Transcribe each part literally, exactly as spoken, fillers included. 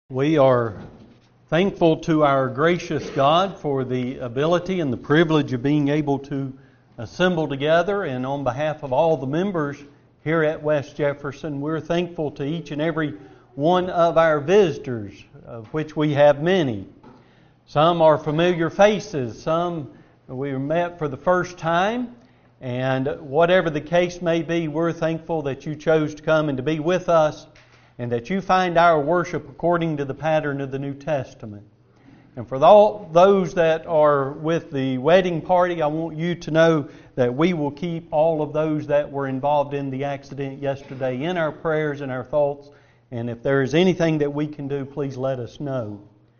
We are thankful to our gracious God for the ability and the privilege of being able to assemble together, and on behalf of all the members here at West Jefferson, we're thankful to each and every one of our visitors, of which we have many. Some are familiar faces, some we met for the first time, and whatever the case may be, we're thankful that you chose to come and to be with us, and that you find our worship according to the pattern of the New Testament. And for all those that are with the wedding party, I want you to know that we will keep all of those that were involved in the accident yesterday in our prayers and our thoughts. And if there is anything that we can do, please let us know.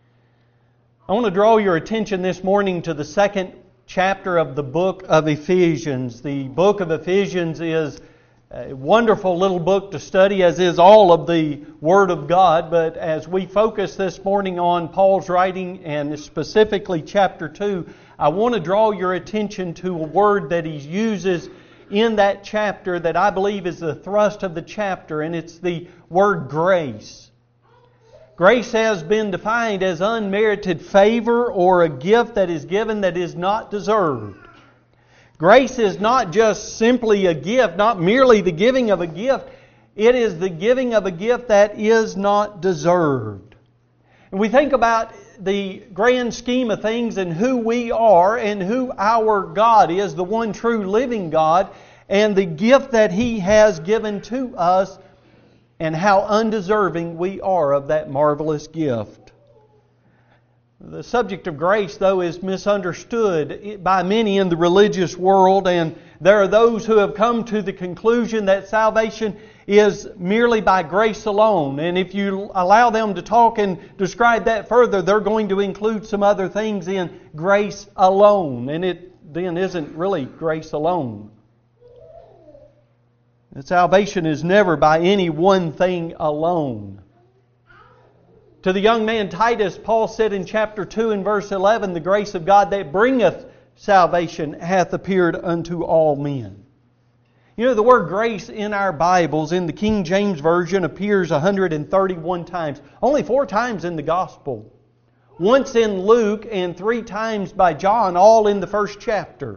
I want to draw your attention this morning to the second chapter of the book of Ephesians. The book of Ephesians is a wonderful little book to study, as is all of the Word of God. But as we focus this morning on Paul's writing, and specifically chapter two, I want to draw your attention to a word that he uses in that chapter that I believe is the thrust of the chapter, and it's the word grace. Grace has been defined as unmerited favor or a gift that is given that is not deserved. Grace is not just simply a gift, not merely the giving of a gift. It is the giving of a gift that is not deserved. And we think about the grand scheme of things and who we are and who our God is, the one true living God, and the gift that He has given to us, and how undeserving we are of that marvelous gift. The subject of grace, though, is misunderstood by many in the religious world, and there are those who have come to the conclusion that salvation is merely by grace alone. And if you allow them to talk and describe that further, they're going to include some other things in grace alone, and it then isn't really grace alone. That salvation is never by any one thing alone. To the young man Titus, Paul said in chapter two and verse eleven, "The grace of God that bringeth salvation hath appeared unto all men." You know, the word grace in our Bibles, in the King James Version, appears one hundred thirty-one times. Only four times in the Gospel. Once in Luke and three times by John, all in the first chapter.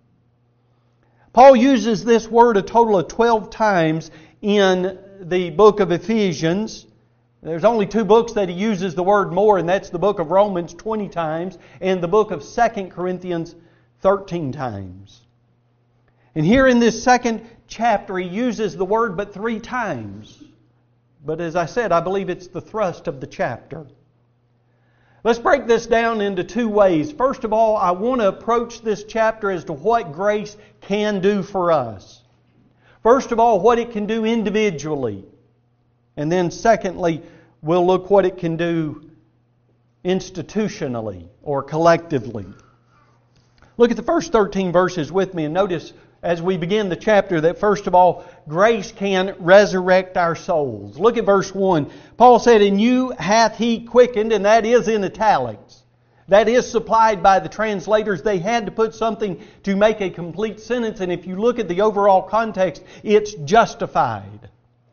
Paul uses this word a total of twelve times in the book of Ephesians. There's only two books that he uses the word more, and that's the book of Romans twenty times and the book of Second Corinthians thirteen times. And here in this second chapter he uses the word but three times. But as I said, I believe it's the thrust of the chapter. Let's break this down into two ways. First of all, I want to approach this chapter as to what grace can do for us. First of all, what it can do individually. And then secondly, we'll look what it can do institutionally or collectively. Look at the first thirteen verses with me, and notice as we begin the chapter that first of all, grace can resurrect our souls. Look at verse one. Paul said, "In you hath He quickened," and that is in italics. That is supplied by the translators. They had to put something to make a complete sentence, and if you look at the overall context, it's justified.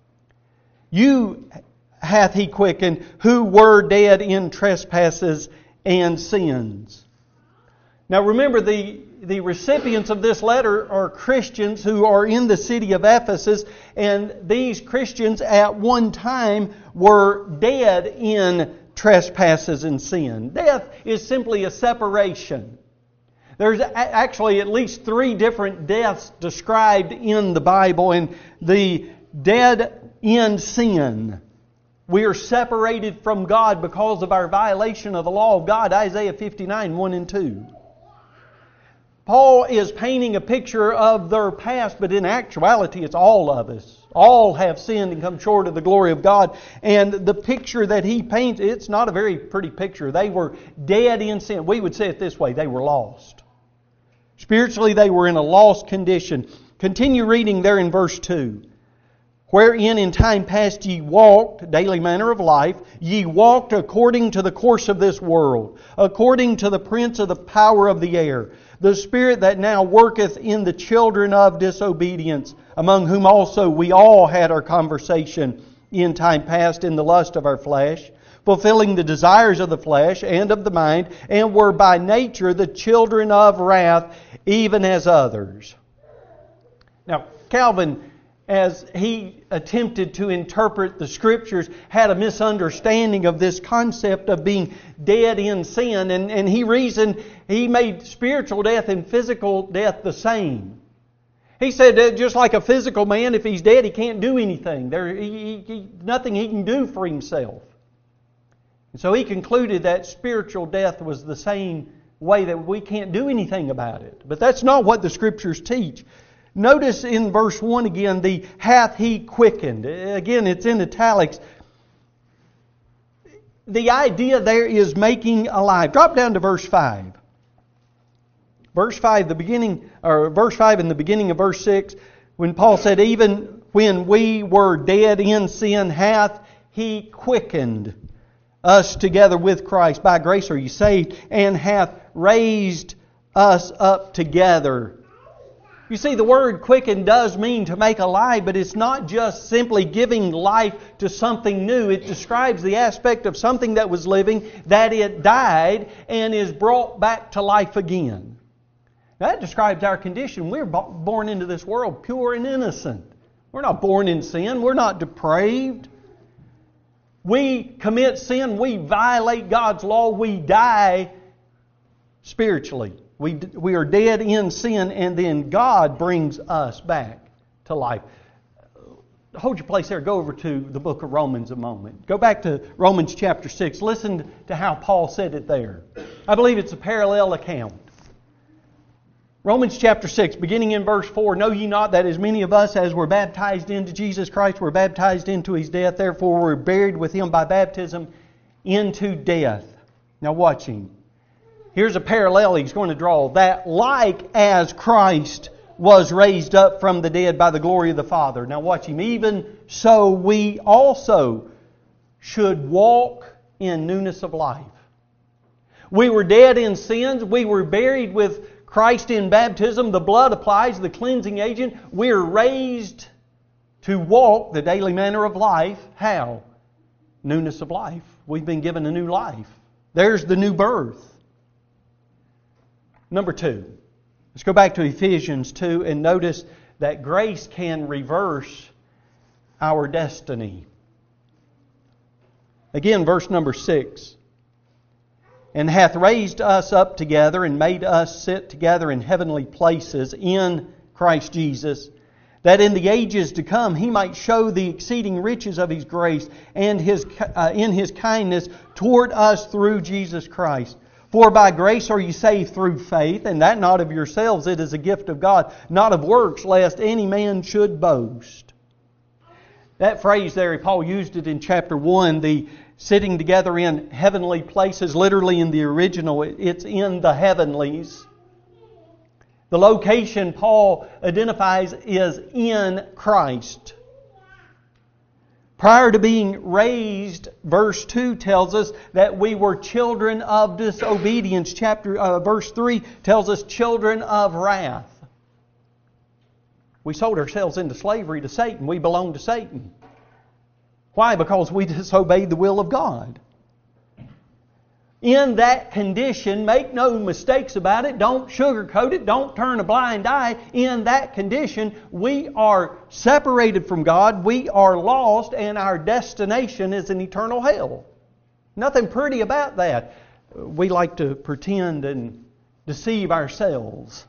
"You hath He quickened, who were dead in trespasses and sins." Now remember, the, the recipients of this letter are Christians who are in the city of Ephesus, and these Christians at one time were dead in trespasses and sin. Death is simply a separation. There's actually at least three different deaths described in the Bible, and the dead in sin. We are separated from God because of our violation of the law of God. Isaiah fifty-nine, one and two. Paul is painting a picture of their past, but in actuality it's all of us. All have sinned and come short of the glory of God. And the picture that he paints, it's not a very pretty picture. They were dead in sin. We would say it this way, they were lost. Spiritually they were in a lost condition. Continue reading there in verse two. "Wherein in time past ye walked," daily manner of life, "ye walked according to the course of this world, according to the prince of the power of the air, the spirit that now worketh in the children of disobedience, among whom also we all had our conversation in time past in the lust of our flesh, fulfilling the desires of the flesh and of the mind, and were by nature the children of wrath, even as others. Now, Calvin, as he attempted to interpret the Scriptures, had a misunderstanding of this concept of being dead in sin, and, and he reasoned, he made spiritual death and physical death the same. He said that just like a physical man, if he's dead, he can't do anything. There, he, he, nothing he can do for himself. And so he concluded that spiritual death was the same way, that we can't do anything about it. But that's not what the Scriptures teach. Notice in verse one again, the hath He quickened. Again, it's in italics. The idea there is making alive. Drop down to verse five. Verse five, the beginning, or verse five and the beginning of verse six, when Paul said, even when we were dead in sin, hath He quickened us together with Christ. By grace are you saved, and hath raised us up together. You see, the word quicken does mean to make alive, but it's not just simply giving life to something new. It describes the aspect of something that was living, that it died and is brought back to life again. That describes our condition. We're born into this world pure and innocent. We're not born in sin. We're not depraved. We commit sin. We violate God's law. We die spiritually. We, we are dead in sin, and then God brings us back to life. Hold your place there. Go over to the book of Romans a moment. Go back to Romans chapter six. Listen to how Paul said it there. I believe it's a parallel account. Romans chapter six, beginning in verse four, know ye not that as many of us as were baptized into Jesus Christ were baptized into His death, therefore were buried with Him by baptism into death. Now watch him. Here's a parallel he's going to draw. That like as Christ was raised up from the dead by the glory of the Father. Now watch him. Even so we also should walk in newness of life. We were dead in sins. We were buried with Christ in baptism. The blood applies the cleansing agent. We're raised to walk the daily manner of life. How? Newness of life. We've been given a new life. There's the new birth. Number two, let's go back to Ephesians two and notice that grace can reverse our destiny. Again, verse number six. And hath raised us up together and made us sit together in heavenly places in Christ Jesus, that in the ages to come He might show the exceeding riches of His grace and His uh, in His kindness toward us through Jesus Christ. For by grace are ye saved through faith, and that not of yourselves, it is a gift of God, not of works, lest any man should boast. That phrase there, Paul used it in chapter one, the sitting together in heavenly places, literally in the original, it's in the heavenlies. The location Paul identifies is in Christ. Prior to being raised, verse two tells us that we were children of disobedience. Chapter uh, verse three tells us children of wrath. We sold ourselves into slavery to Satan. We belong to Satan. Why? Because we disobeyed the will of God. In that condition, make no mistakes about it. Don't sugarcoat it. Don't turn a blind eye. In that condition, we are separated from God. We are lost, and our destination is an eternal hell. Nothing pretty about that. We like to pretend and deceive ourselves.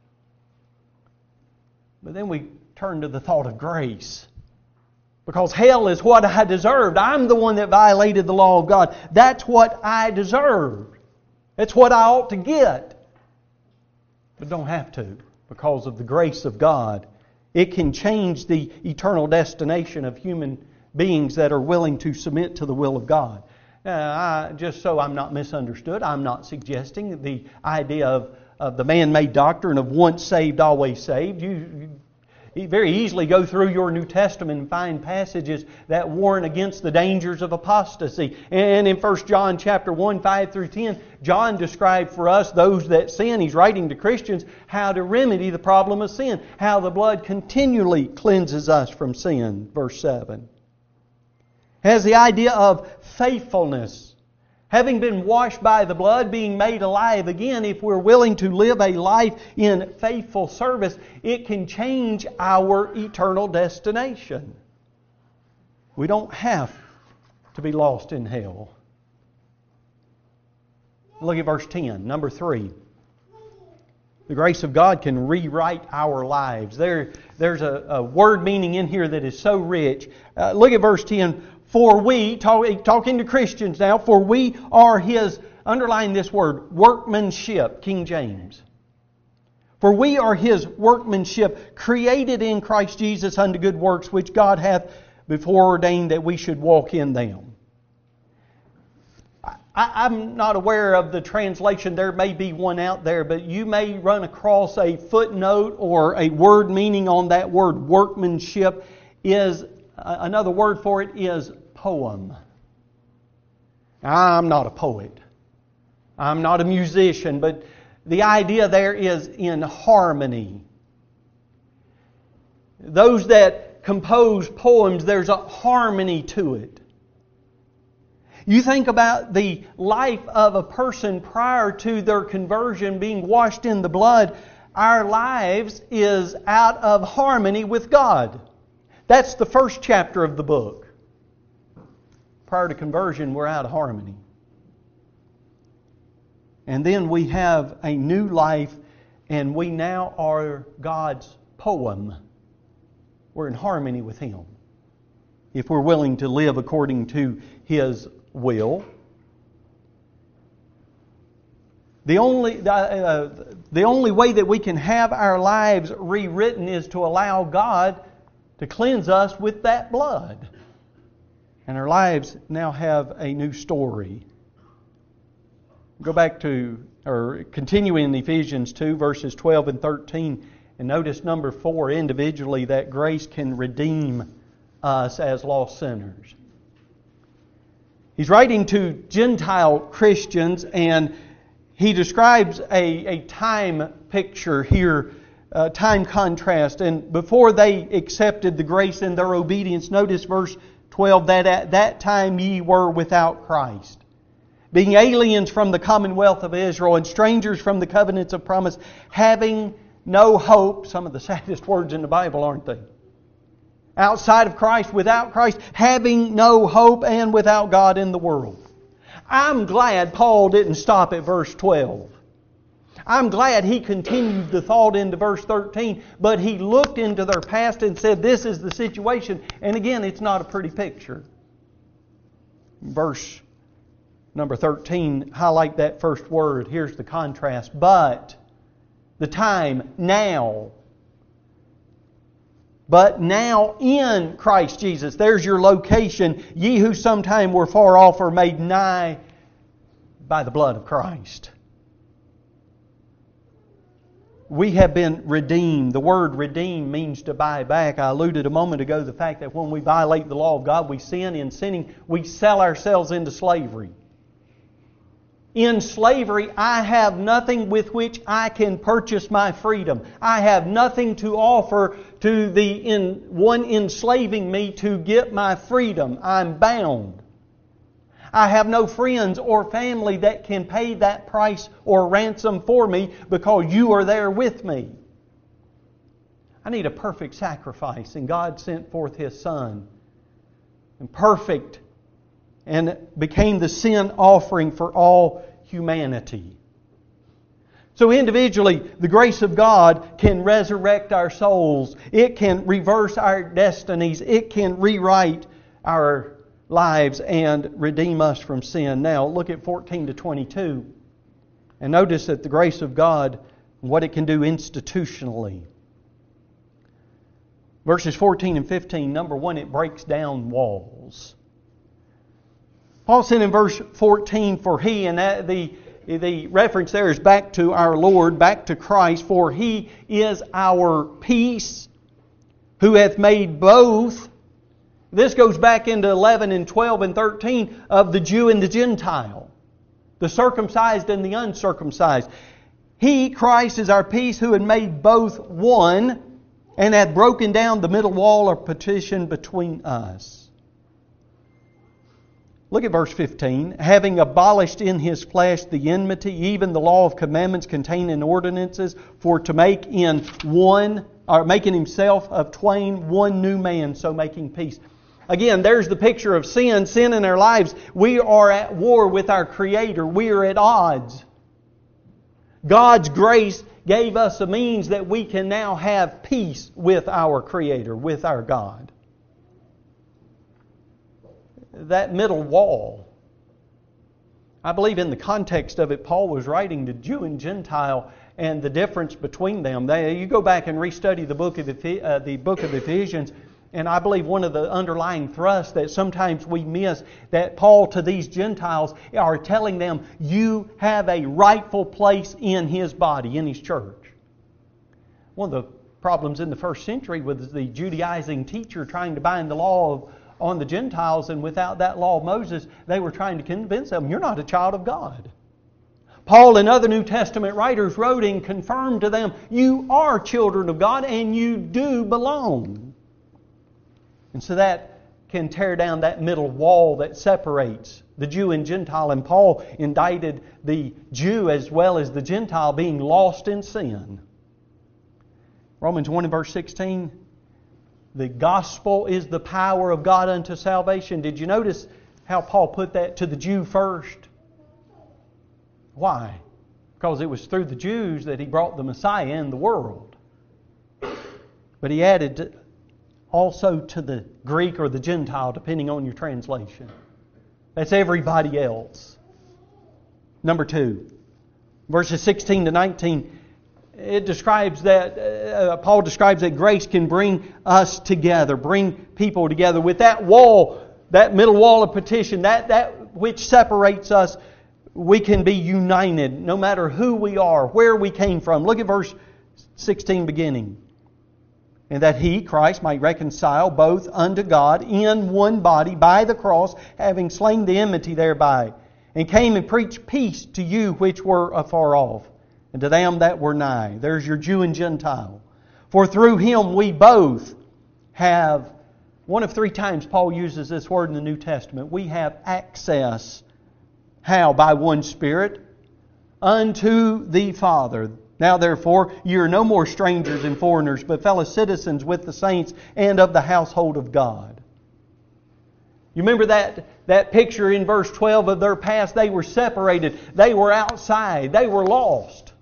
But then we turn to the thought of grace. Because hell is what I deserved. I'm the one that violated the law of God. That's what I deserved. That's what I ought to get. But don't have to, because of the grace of God. It can change the eternal destination of human beings that are willing to submit to the will of God. Uh, I, just so I'm not misunderstood, I'm not suggesting the idea of, of the man-made doctrine of once saved, always saved. You, you You very easily go through your New Testament and find passages that warn against the dangers of apostasy. And in First John chapter one, five through ten, John described for us those that sin. He's writing to Christians how to remedy the problem of sin. How the blood continually cleanses us from sin. Verse seven. It has the idea of faithfulness. Having been washed by the blood, being made alive again, if we're willing to live a life in faithful service, it can change our eternal destination. We don't have to be lost in hell. Look at verse ten, number three. The grace of God can rewrite our lives. There, there's a, a word meaning in here that is so rich. Uh, look at verse ten. For we, talk, talking to Christians now, for we are His, underline this word, workmanship, King James. For we are His workmanship, created in Christ Jesus unto good works, which God hath before ordained that we should walk in them. I, I'm not aware of the translation. There may be one out there, but you may run across a footnote or a word meaning on that word workmanship. Is uh, another word for it is poem. I'm not a poet. I'm not a musician, but the idea there is in harmony. Those that compose poems, there's a harmony to it. You think about the life of a person prior to their conversion being washed in the blood. Our lives is out of harmony with God. That's the first chapter of the book. Prior to conversion, we're out of harmony. And then we have a new life, and we now are God's poem. We're in harmony with Him, if we're willing to live according to His will. The only, uh, the only way that we can have our lives rewritten is to allow God to cleanse us with that blood. And our lives now have a new story. Go back to, or continue in Ephesians two, verses twelve and thirteen, and notice number four, individually, that grace can redeem us as lost sinners. He's writing to Gentile Christians, and he describes a, a time picture here, a time contrast. And before they accepted the grace in their obedience, notice verse twelve, that at that time ye were without Christ, being aliens from the commonwealth of Israel and strangers from the covenants of promise, having no hope. Some of the saddest words in the Bible, aren't they? Outside of Christ, without Christ, having no hope and without God in the world. I'm glad Paul didn't stop at verse twelve. I'm glad he continued the thought into verse thirteen, but he looked into their past and said, this is the situation. And again, it's not a pretty picture. Verse number thirteen, highlight that first word. Here's the contrast. But the time, now. But now in Christ Jesus. There's your location. Ye who sometime were far off are made nigh by the blood of Christ. We have been redeemed. The word redeem means to buy back. I alluded a moment ago to the fact that when we violate the law of God, we sin. In sinning, we sell ourselves into slavery. In slavery, I have nothing with which I can purchase my freedom. I have nothing to offer to the in, one enslaving me to get my freedom. I'm bound. I have no friends or family that can pay that price or ransom for me because you are there with me. I need a perfect sacrifice, and God sent forth His Son. And perfect, and became the sin offering for all humanity. So individually, the grace of God can resurrect our souls. It can reverse our destinies. It can rewrite our lives and redeem us from sin. Now, look at fourteen to twenty-two. And notice that the grace of God, what it can do institutionally. Verses fourteen and fifteen, number one, it breaks down walls. Paul said in verse fourteen, for He, and that the, the reference there is back to our Lord, back to Christ, for He is our peace, who hath made both. This goes back into eleven and twelve and thirteen of the Jew and the Gentile, the circumcised and the uncircumcised. He, Christ, is our peace, who had made both one, and hath broken down the middle wall of partition between us. Look at verse fifteen. Having abolished in His flesh the enmity, even the law of commandments contained in ordinances, for to make in one, or making Himself of twain one new man, so making peace. Again, there's the picture of sin. Sin in our lives. We are at war with our Creator. We are at odds. God's grace gave us a means that we can now have peace with our Creator, with our God. That middle wall, I believe in the context of it, Paul was writing to Jew and Gentile and the difference between them. They, you go back and restudy the book of Eph- uh, the book of Ephesians, and I believe one of the underlying thrusts that sometimes we miss, that Paul to these Gentiles are telling them, you have a rightful place in His body, in His church. One of the problems in the first century was the Judaizing teacher trying to bind the law of on the Gentiles, and without that law of Moses, they were trying to convince them, you're not a child of God. Paul and other New Testament writers wrote and confirmed to them, you are children of God and you do belong. And so that can tear down that middle wall that separates the Jew and Gentile. And Paul indicted the Jew as well as the Gentile being lost in sin. Romans one and verse sixteen, the gospel is the power of God unto salvation. Did you notice how Paul put that to the Jew first? Why? Because it was through the Jews that he brought the Messiah in the world. But he added also to the Greek or the Gentile, depending on your translation. That's everybody else. Number two, verses sixteen to nineteen. It describes that, uh, Paul describes that grace can bring us together, bring people together. With that wall, that middle wall of petition, that, that which separates us, we can be united no matter who we are, where we came from. Look at verse sixteen beginning. And that He, Christ, might reconcile both unto God in one body by the cross, having slain the enmity thereby, and came and preached peace to you which were afar off, and to them that were nigh. There's your Jew and Gentile. For through Him we both have, one of three times Paul uses this word in the New Testament, we have access. How? By one Spirit unto the Father. Now therefore, you are no more strangers and foreigners, but fellow citizens with the saints and of the household of God. You remember that, that picture in verse twelve of their past? They were separated. They were outside. They were lost.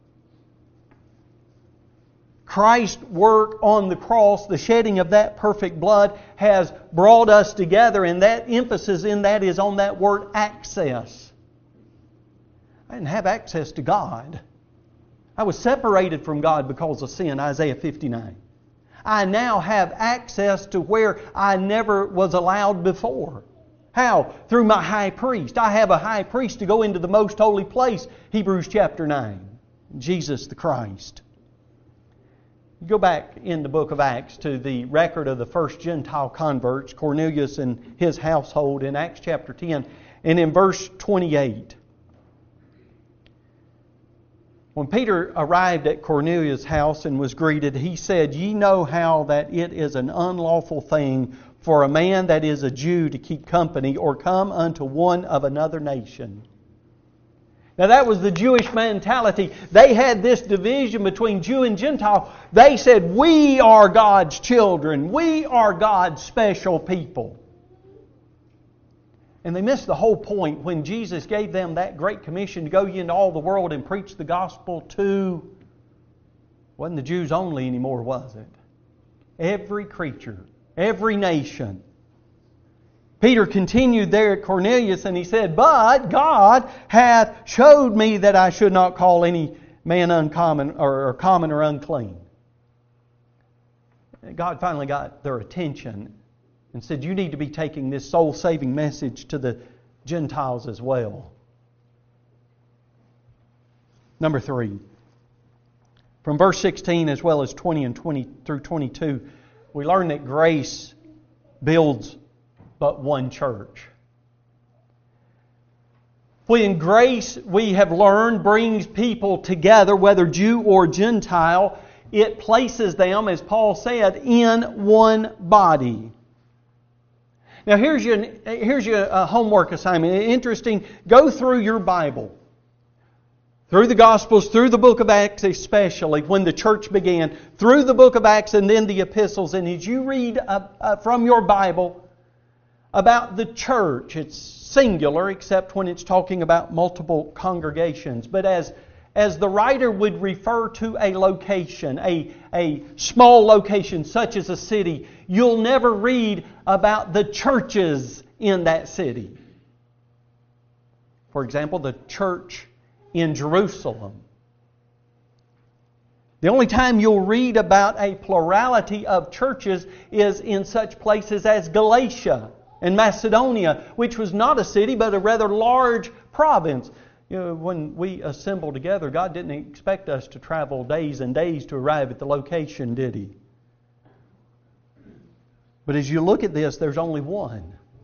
Christ's work on the cross, the shedding of that perfect blood, has brought us together, and that emphasis in that is on that word access. I didn't have access to God. I was separated from God because of sin, Isaiah fifty-nine. I now have access to where I never was allowed before. How? Through my high priest. I have a high priest to go into the most holy place, Hebrews chapter nine. Jesus the Christ. You go back in the book of Acts to the record of the first Gentile converts, Cornelius and his household, in Acts chapter ten, and in verse twenty-eight. When Peter arrived at Cornelius' house and was greeted, he said, Ye know how that it is an unlawful thing for a man that is a Jew to keep company or come unto one of another nation. Now that was the Jewish mentality. They had this division between Jew and Gentile. They said, we are God's children. We are God's special people. And they missed the whole point when Jesus gave them that great commission to go ye into all the world and preach the gospel to, wasn't the Jews only anymore, was it? Every creature, every nation. Peter continued there at Cornelius and he said, But God hath showed me that I should not call any man uncommon or, or common or unclean. God finally got their attention and said, you need to be taking this soul-saving message to the Gentiles as well. Number three. From verse sixteen as well as twenty and twenty through twenty-two, we learn that grace builds but one church. When grace, we have learned, brings people together, whether Jew or Gentile, it places them, as Paul said, in one body. Now here's your, here's your uh, homework assignment. Interesting. Go through your Bible. Through the Gospels, through the book of Acts especially, when the church began, through the book of Acts and then the epistles. And as you read uh, uh, from your Bible about the church, it's singular except when it's talking about multiple congregations. But as, as the writer would refer to a location, a, a small location such as a city, you'll never read about the churches in that city. For example, the church in Jerusalem. The only time you'll read about a plurality of churches is in such places as Galatia and Macedonia, which was not a city but a rather large province. You know, when we assemble together, God didn't expect us to travel days and days to arrive at the location, did He? But as you look at this, there's only one.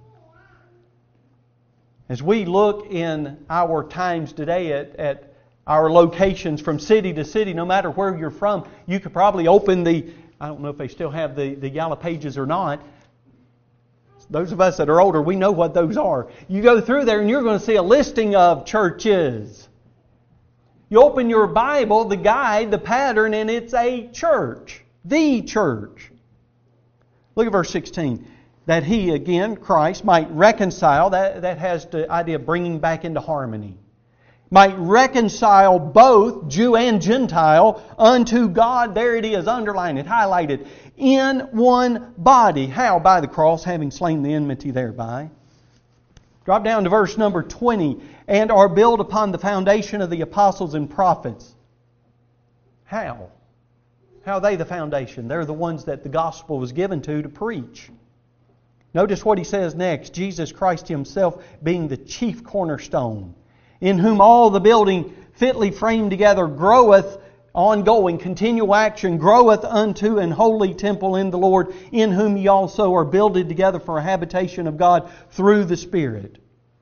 As we look in our times today at, at our locations from city to city, no matter where you're from, you could probably open the, I don't know if they still have the, the Yellow Pages or not. Those of us that are older, we know what those are. You go through there and you're going to see a listing of churches. You open your Bible, the guide, the pattern, and it's a church. The church. Look at verse sixteen. That He, again, Christ, might reconcile, that, that has the idea of bringing back into harmony, might reconcile both Jew and Gentile unto God. There it is, underlined it, highlighted, in one body. How? By the cross, having slain the enmity thereby. Drop down to verse number twenty. And are built upon the foundation of the apostles and prophets. How? How are they the foundation? They're the ones that the gospel was given to to preach. Notice what he says next. Jesus Christ Himself being the chief cornerstone, in whom all the building fitly framed together groweth, ongoing, continual action, groweth unto an holy temple in the Lord, in whom ye also are builded together for a habitation of God through the Spirit.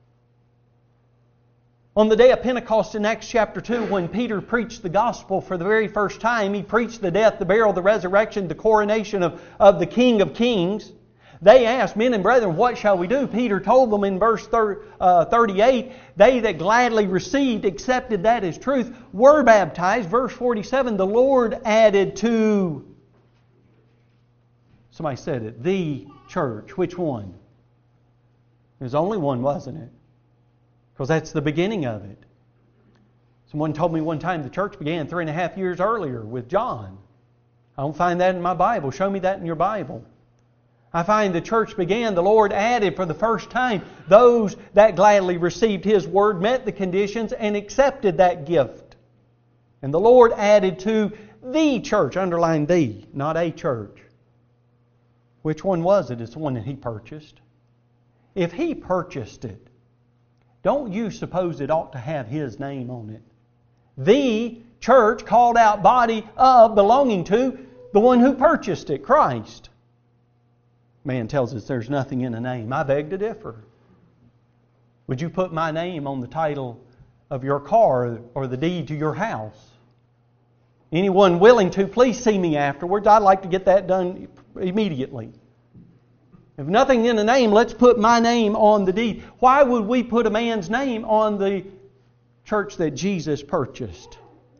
On the day of Pentecost in Acts chapter two, when Peter preached the gospel for the very first time, he preached the death, the burial, the resurrection, the coronation of, of the King of Kings. They asked, men and brethren, what shall we do? Peter told them in verse thirty-eight, they that gladly received, accepted that as truth, were baptized. Verse forty-seven, the Lord added to, somebody said it, the church. Which one? There's only one, wasn't it? Because that's the beginning of it. Someone told me one time the church began three and a half years earlier with John. I don't find that in my Bible. Show me that in your Bible. I find the church began, the Lord added for the first time those that gladly received His Word, met the conditions, and accepted that gift. And the Lord added to the church, underline the, not a church. Which one was it? It's the one that He purchased. If He purchased it, don't you suppose it ought to have His name on it? The church, called out body of, belonging to the one who purchased it, Christ. Man tells us there's nothing in a name. I beg to differ. Would you put my name on the title of your car or the deed to your house? Anyone willing to, please see me afterwards. I'd like to get that done immediately. If nothing in a name, let's put my name on the deed. Why would we put a man's name on the church that Jesus purchased?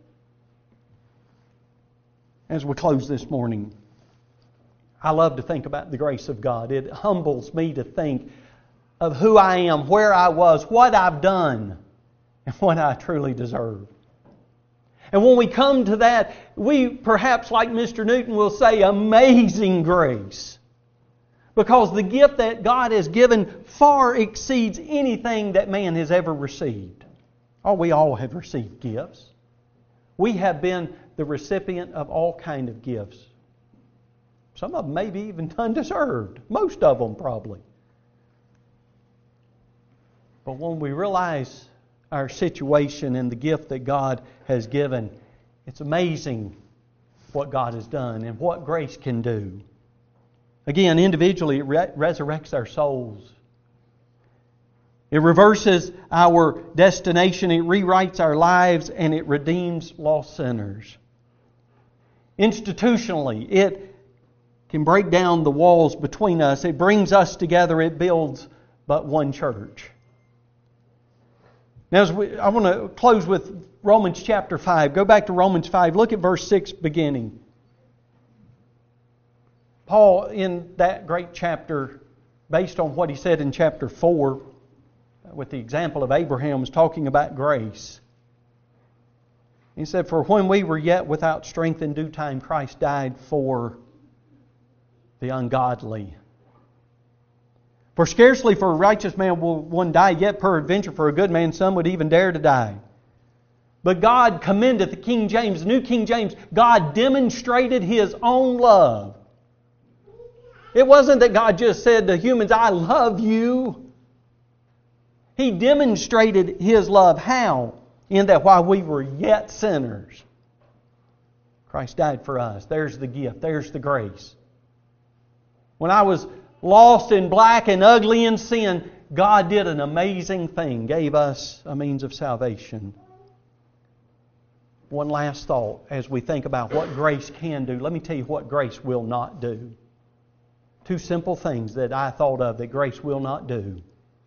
As we close this morning, I love to think about the grace of God. It humbles me to think of who I am, where I was, what I've done, and what I truly deserve. And when we come to that, we perhaps, like Mister Newton will say, amazing grace. Because the gift that God has given far exceeds anything that man has ever received. Oh, we all have received gifts. We have been the recipient of all kinds of gifts. Some of them maybe even undeserved. Most of them probably. But when we realize our situation and the gift that God has given, it's amazing what God has done and what grace can do. Again, individually, it re- resurrects our souls. It reverses our destination, it rewrites our lives, and it redeems lost sinners. Institutionally, it can break down the walls between us. It brings us together. It builds but one church. Now, as we, I want to close with Romans chapter five. Go back to Romans five. Look at verse six beginning. Paul, in that great chapter, based on what he said in chapter four, with the example of Abraham, was talking about grace. He said, "For when we were yet without strength, in due time Christ died for the ungodly. For scarcely for a righteous man will one die, yet peradventure for a good man some would even dare to die. But God commendeth," the King James, the New King James, God demonstrated His own love. It wasn't that God just said to humans, "I love you." He demonstrated His love. How? In that while we were yet sinners, Christ died for us. There's the gift. There's the grace. When I was lost and black and ugly in sin, God did an amazing thing. Gave us a means of salvation. One last thought as we think about what grace can do. Let me tell you what grace will not do. Two simple things that I thought of that grace will not do.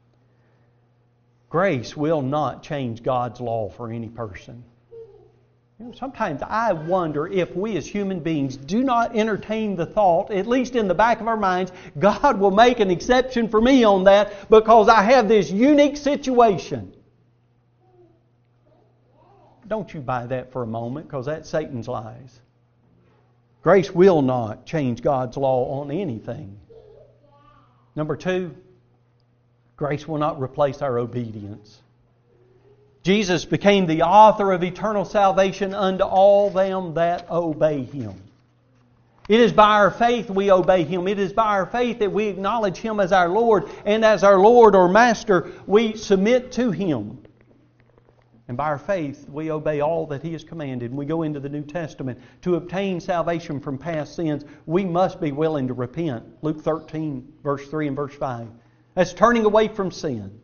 Grace will not change God's law for any person. You know, sometimes I wonder if we as human beings do not entertain the thought, at least in the back of our minds, God will make an exception for me on that because I have this unique situation. Don't you buy that for a moment, because that's Satan's lies. Grace will not change God's law on anything. Number two, grace will not replace our obedience. Jesus became the author of eternal salvation unto all them that obey Him. It is by our faith we obey Him. It is by our faith that we acknowledge Him as our Lord. And as our Lord or Master, we submit to Him. And by our faith, we obey all that He has commanded. And we go into the New Testament. To obtain salvation from past sins, we must be willing to repent. Luke thirteen, verse three and verse five. That's turning away from sin.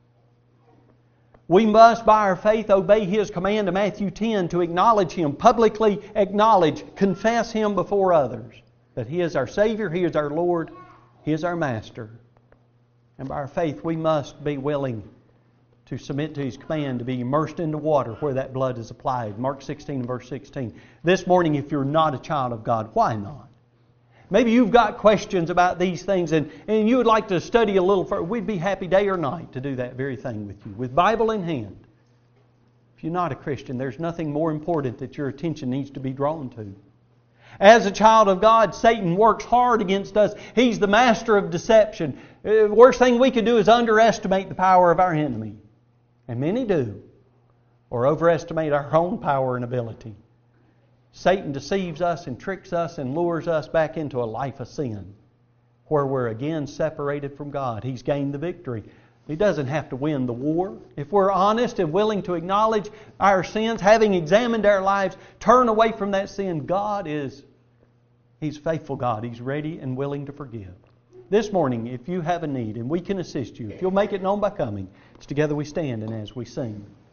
We must, by our faith, obey His command in Matthew ten to acknowledge Him, publicly acknowledge, confess Him before others. That He is our Savior, He is our Lord, He is our Master. And by our faith, we must be willing to submit to His command to be immersed into water where that blood is applied. Mark sixteen and verse sixteen. This morning, if you're not a child of God, why not? Maybe you've got questions about these things and, and you would like to study a little further. We'd be happy day or night to do that very thing with you, with Bible in hand. If you're not a Christian, there's nothing more important that your attention needs to be drawn to. As a child of God, Satan works hard against us. He's the master of deception. The worst thing we can do is underestimate the power of our enemy. And many do. Or overestimate our own power and ability. Satan deceives us and tricks us and lures us back into a life of sin, where we're again separated from God. He's gained the victory. He doesn't have to win the war. If we're honest and willing to acknowledge our sins, having examined our lives, turn away from that sin, God is, He's a faithful God. He's ready and willing to forgive. This morning, if you have a need and we can assist you, if you'll make it known by coming, it's together we stand and as we sing.